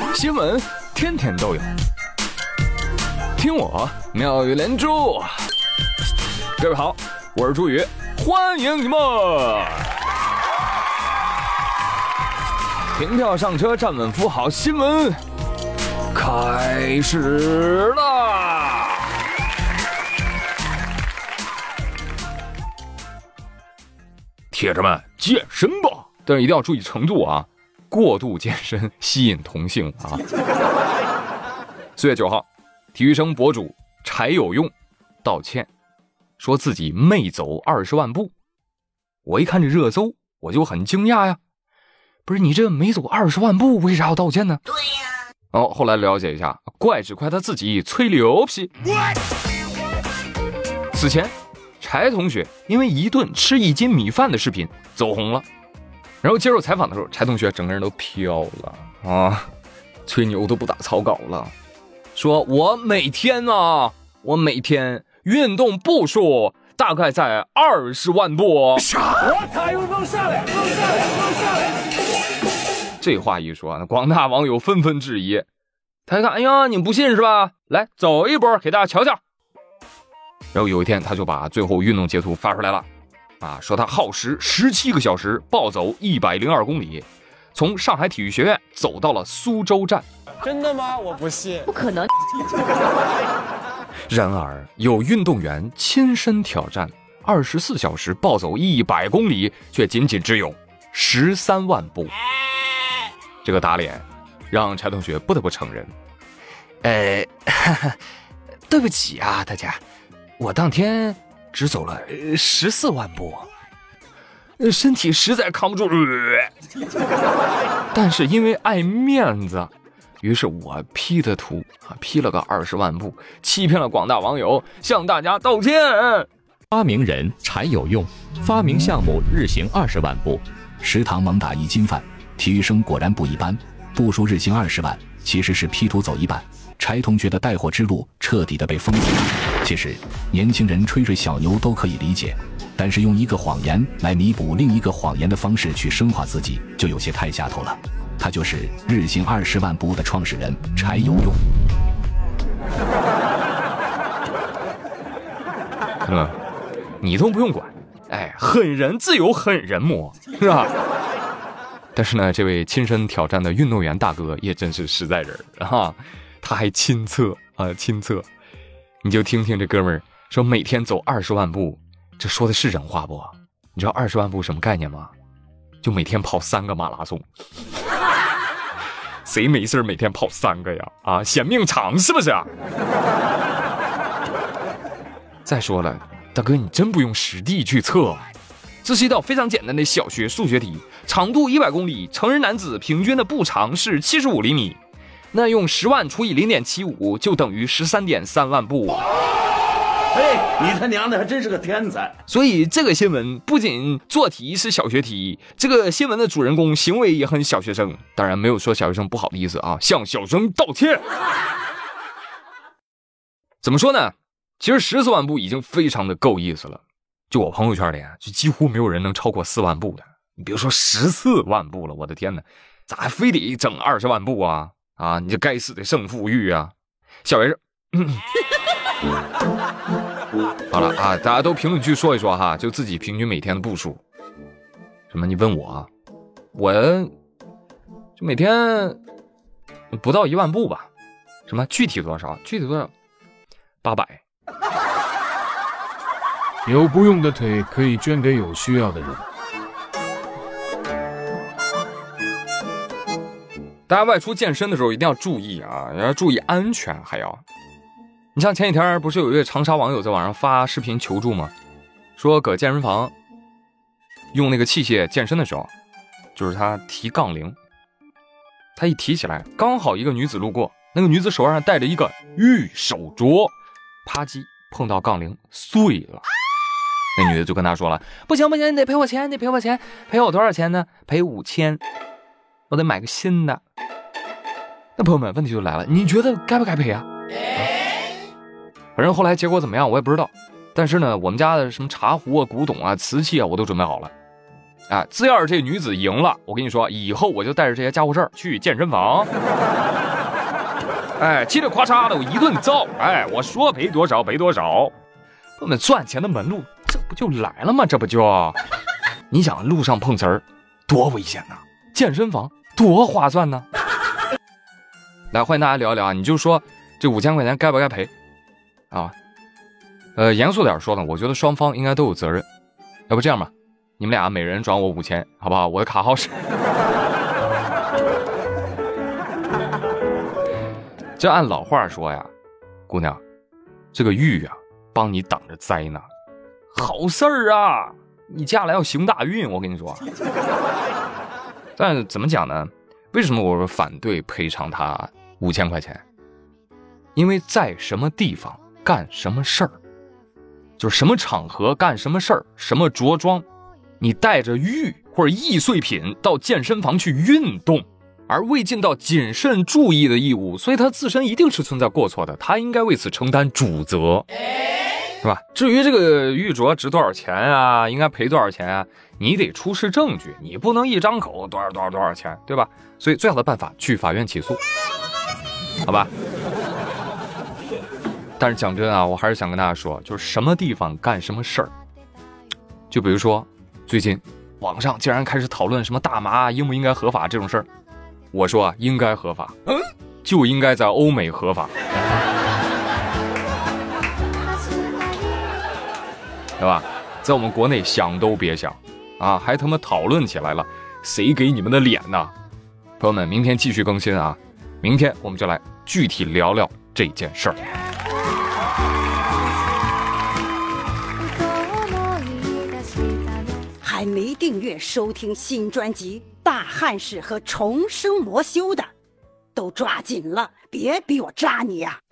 新闻天天都有，听我妙语连珠。各位好，我是朱宇，欢迎你们。凭票上车，站稳扶好，新闻开始啦！铁子们，健身吧，但是一定要注意程度啊，过度健身吸引同性啊。4月9号，体育生博主柴有用道歉，说自己没走20万步。我一看这热搜，我就很惊讶呀，不是你这没走20万步，为啥要道歉呢？对呀。后来了解一下，怪只怪他自己吹牛皮。此前柴同学因为一顿吃1斤米饭的视频走红了，然后接受采访的时候，柴同学整个人都飘了啊，吹牛都不打草稿了，说我每天运动步数大概在20万步。 啥？我卡又弄下来。 这话一说，广大网友纷纷质疑。他一看，哎呀，你不信是吧？来走一波给大家瞧瞧。然后有一天他就把最后运动截图发出来了啊，说他耗时17个小时暴走102公里，从上海体育学院走到了苏州站。 真的吗？我不信， 不可能。 然而有运动员亲身挑战24小时暴走100公里，却仅只有13万步。这个打脸让柴同学不得不承认，对不起啊大家，我当天只走了14万步，身体实在扛不住但是因为爱面子，于是我 P 的图P 了个20万步，欺骗了广大网友，向大家道歉。 发明人柴有用，发明项目日行20万步，食堂猛打1斤饭，体育生果然不一般，步数日行20万，其实是 P 图走一半。柴同学的带货之路彻底的被封死了。其实年轻人吹小牛都可以理解，但是用一个谎言来弥补另一个谎言的方式去升华自己，就有些太下头了。他就是日行20万步的创始人柴有用。 你都不用管，狠人自有狠人磨，是吧？但是呢，这位亲身挑战的运动员大哥也真是实在人啊，他还亲测，你就听听这哥们儿说每天走20万步，这说的是人话不？你知道20万步什么概念吗？就每天跑3个马拉松。谁没事每天跑3个呀？嫌命长是不是？再说了，大哥你真不用实地去测，这是一道非常简单的小学数学题，长度100公里，成人男子平均的步长是75厘米，那用10万除以 0.75 就等于13.3万步。 你他娘的还真是个天才。 所以这个新闻不仅做题是小学题，这个新闻的主人公行为也很小学生，当然没有说小学生不好的意思啊，向小学生道歉。怎么说呢，其实14万步已经非常的够意思了，就我朋友圈里就几乎没有人能超过4万步的，你别说14万步了，我的天哪，咋还非得整20万步啊？你这该死的胜负欲啊！小学生好了大家都评论区说一说哈，就自己平均每天的步数。什么？你问我就每天不到1万步吧？什么具体多少？800。 有不用的腿可以捐给有需要的人。 大家外出健身的时候一定要注意要注意安全，还要。你像前几天不是有一位长沙网友在网上发视频求助吗？说搁健身房用那个器械健身的时候，就是他提杠铃，他一提起来，刚好一个女子路过，那个女子手上戴着一个玉手镯，啪叽碰到杠铃碎了。那女的就跟他说了，不行，你得赔我钱，赔我多少钱呢？赔5000，我得买个新的。那朋友们，问题就来了，你觉得该不该赔啊？反正后来结果怎么样我也不知道，但是呢，我们家的什么茶壶古董瓷器我都准备好了。只要是这女子赢了，我跟你说，以后我就带着这些家伙事儿去健身房。 哎，嘁哩咔嚓的我一顿造，哎，我说赔多少赔多少。我们赚钱的门路这不就来了吗？这不就，你想路上碰瓷儿多危险呐，健身房多划算呢。来，欢迎大家聊一聊啊，你就说这5000块钱该不该赔啊？严肃点说呢，我觉得双方应该都有责任。要不这样吧，你们俩每人转我5000，好不好？我的卡号是。这按老话说呀，姑娘，这个玉啊，帮你挡着灾呢，好事儿啊！你将来要行大运，我跟你说。但是怎么讲呢？为什么我反对赔偿他5000块钱？因为在什么地方干什么事儿，就是什么场合干什么事儿，什么着装，你带着玉或者易碎品到健身房去运动，而未尽到谨慎注意的义务，所以他自身一定是存在过错的，他应该为此承担主责，是吧？至于这个玉镯值多少钱啊，应该赔多少钱啊，你得出示证据，你不能一张口多少钱，对吧？所以最好的办法去法院起诉，好吧？但是讲真啊，我还是想跟大家说，就是什么地方干什么事儿。就比如说最近网上竟然开始讨论什么大麻应不应该合法这种事儿，我说啊，应该合法，就应该在欧美合法，对吧？在我们国内想都别想啊，还他妈讨论起来了，谁给你们的脸呢？朋友们，明天继续更新啊，明天我们就来具体聊聊这件事儿。 还没订阅收听新专辑《大汉室》和《重生魔修》的，都抓紧了，别逼我扎你呀！